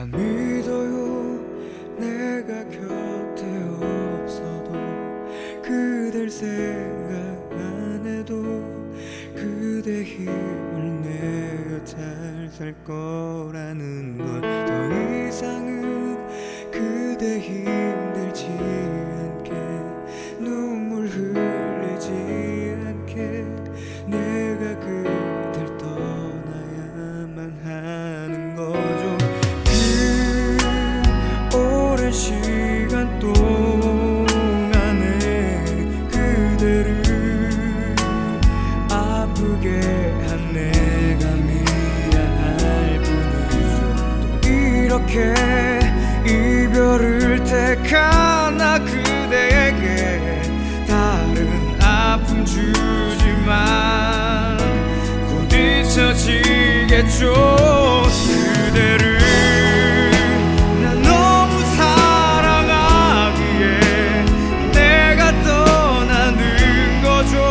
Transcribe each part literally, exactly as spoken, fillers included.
난 믿어요. 내가 곁에 없어도 그댈 생각 안 해도 그대 힘을 내어 잘 살 거라는 걸. 더 이상은 그대 힘들지 않게 눈물 흘리지 않게 내가 그댈 떠나야만 하는 거죠. 그 오랜 시간 동안에 그대를 아프게 한 내가 미안할 뿐이죠. 또 이렇게 이별을 택한 나 그대에게 다른 아픔 주지만 곧 잊혀지겠죠. 그대를 난 너무 사랑하기에 내가 떠나는 거죠.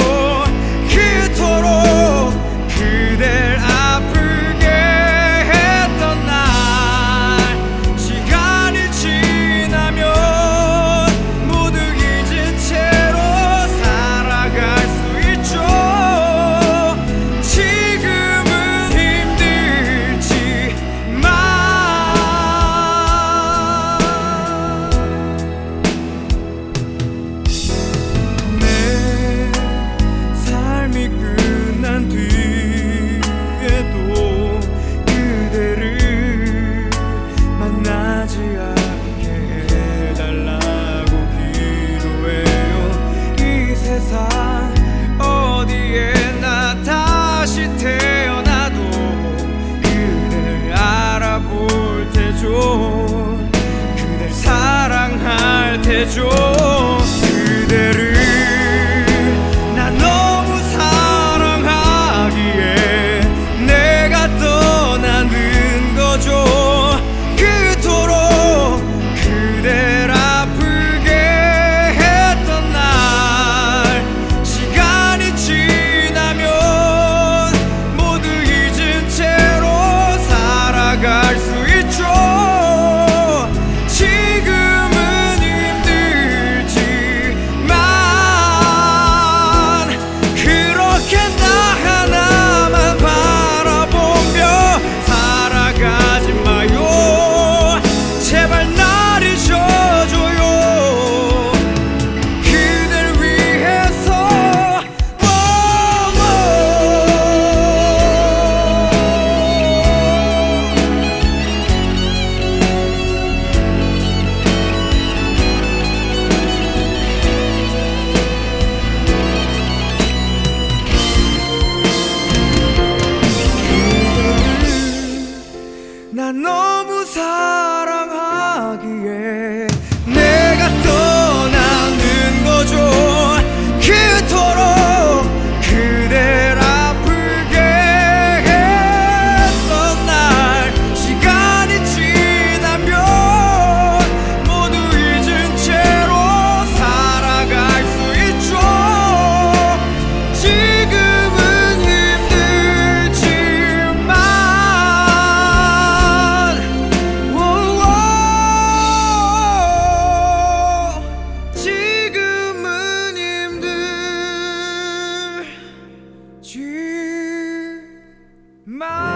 그토록 그댈 아프게 했던 날 시간이 지나면 모두 잊은 채로 살아갈 수 있죠. 지금은 힘들지만 내 삶이 끝난 뒤에도 그대를 만나지 않게 해달라고 기도해요. 이 세상 어디에나 다시 태어나도 그댈 알아볼 테죠. 그댈 사랑할 테죠. 그대를 난 너무 사랑하기에 내가 떠나는 거죠. 그토록 그댈 아프게 했던 날 시간이 지나면 모두 잊은 채로 살아갈 수 있죠. 지금은 힘들지만 그렇게 나 하나만 바라보며 살아가지 마요. 제발 날 잊어줘요. 그댈 위해서. 난 너무 사랑하기에 내가 떠나는 거죠. 그토록 그댈 아프게 했던 날 시간이 지나면 모두 잊은 채로 살아갈 수 있죠. 지금은 힘들지만 지금은 힘들지만